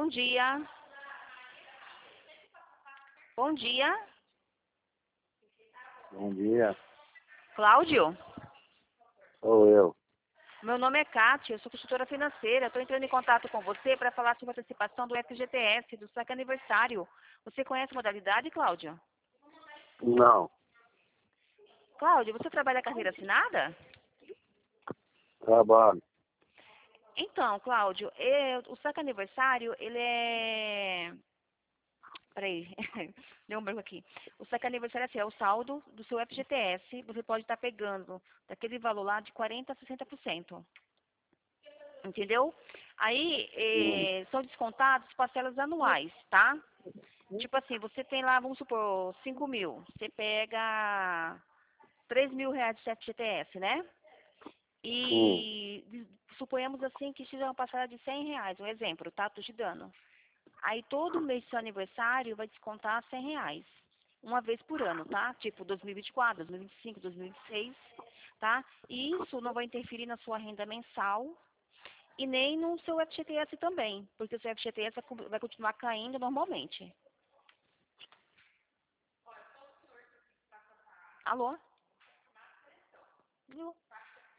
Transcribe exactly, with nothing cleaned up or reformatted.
Bom dia. Bom dia. Bom dia, Cláudio? sou eu. Meu nome é Kátia, eu sou consultora financeira. Estou entrando em contato com você para falar sobre a antecipação do F G T S, do saque aniversário. Você conhece a modalidade, Cláudio? Não, Cláudio, você trabalha carteira assinada? trabalho. Então, Cláudio, é, o saque aniversário, ele é... Peraí, deu um branco aqui. O saque aniversário assim, é o saldo do seu F G T S. Você pode estar pegando daquele valor lá de quarenta por cento a sessenta por cento. Entendeu? Aí, Hum, eh, são descontados parcelas anuais, tá? Tipo assim, você tem lá, vamos supor, cinco mil. Você pega três mil reais de F G T S, né? hum, E de- suponhamos assim que seja uma parcela de cem reais, um exemplo, tá? Tô te dando. Aí todo mês do seu aniversário vai descontar cem reais. Uma vez por ano, tá? Tipo dois mil e vinte e quatro, dois mil e vinte e cinco, dois mil e vinte e seis, tá? E isso não vai interferir na sua renda mensal e nem no seu F G T S também, porque o seu F G T S vai co- vai continuar caindo normalmente. Alô? Alô?